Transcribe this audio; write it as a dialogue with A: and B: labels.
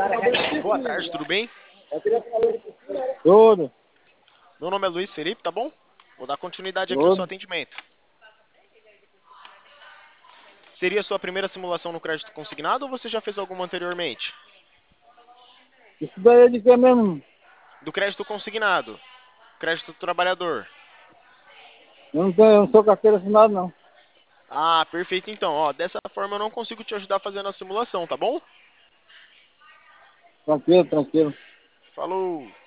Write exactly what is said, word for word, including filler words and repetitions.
A: Boa tarde, tudo bem?
B: Tudo,
A: Meu nome é Luiz Felipe, tá bom? Vou dar continuidade aqui no seu
B: tudo.
A: atendimento. Seria a sua primeira simulação no crédito consignado ou você já fez alguma anteriormente?
B: Isso daí é de que mesmo?
A: Do crédito consignado, crédito do trabalhador.
B: Eu não, tenho, eu não sou carteira assinada, não.
A: Ah, perfeito então. Ó, dessa forma eu não consigo te ajudar fazendo a simulação, tá bom?
B: Tranquilo, tranquilo.
A: Falou!